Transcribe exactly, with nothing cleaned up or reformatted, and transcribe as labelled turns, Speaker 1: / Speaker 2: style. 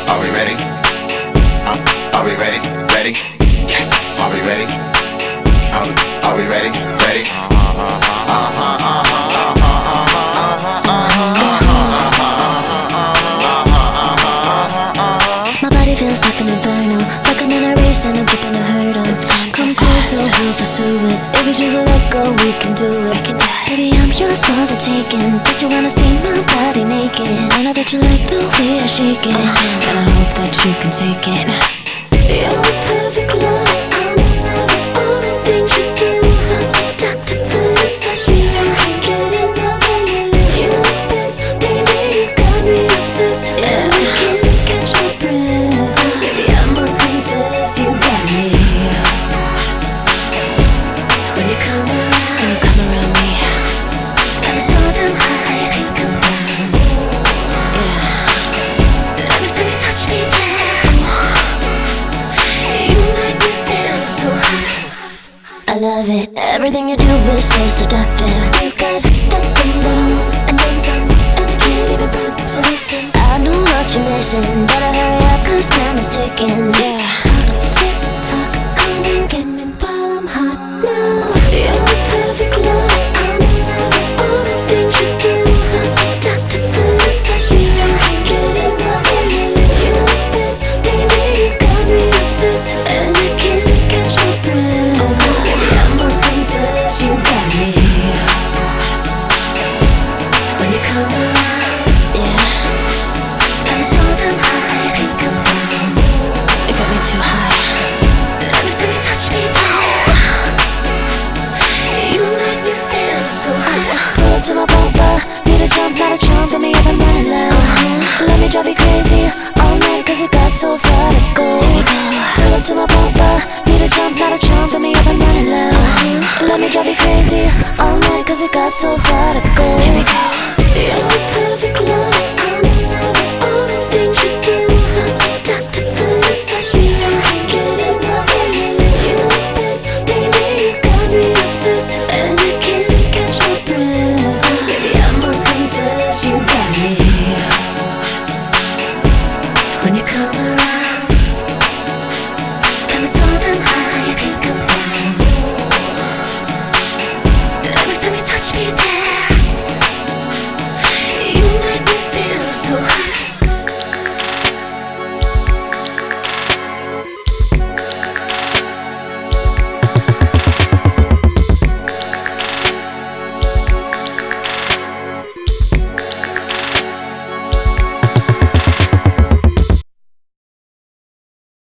Speaker 1: Are we ready? Uh, are we ready? Ready? Yes. Are we ready? Are we, are we ready? Ready?
Speaker 2: My body feels like an inferno, like I'm in a race and I'm tripping a hurdle. It's gone so fast, so we'll pursue it. If we just let go, we can do it. I can die. Baby, I'm yours for the taking. But you wanna see my body naked. I know that you like the way I shake it, uh-huh. And I hope that you can take it. You're a perfect love. I'm in love with all the things you do. So seductive when you touch me, I can't get enough of you. You're the best, baby, you got me obsessed. And I can't catch my breath. Baby, I must confess, you got me. When you come around, when you come around me, got me so damn high, I can't come down. Yeah. Every time you touch me there, you make me feel so hot. I love it, everything you do is so seductive. You got that thing that I want, and then some, and I can't even run. So listen, I know what you're missing. Better hurry up, cause time is ticking. Yeah. Talk, tick, tock, come and get me while I'm hot now. You're a perfect love. I'm in love with all the things you do. So seductive when you touch me, I can't get enough of you. You're the best, baby, you got me obsessed. And I can't catch my breath. Oh, baby, I must confess, you got me. When you come around, yeah, got me so damn high, I can't come down. You got me too high. Every time you touch me there, you make me feel so hot. Pull up to my bumper, need a jump, not a jump for me up and running low. Uh-huh. Let me drive you crazy all night, cause we got so far to go. Here we go. Pull up to my bumper, need a jump, not a jump for me up and running low. Uh-huh. Let me drive you crazy all night, cause we got so far to go. Here we go. You're a perfect love. I'm in love with all the things you do. So seductive when you touch me, I can't get enough of you. You're the best, baby, you got me obsessed. And I can't catch my breath. Baby, I must confess, you got me. When you come around,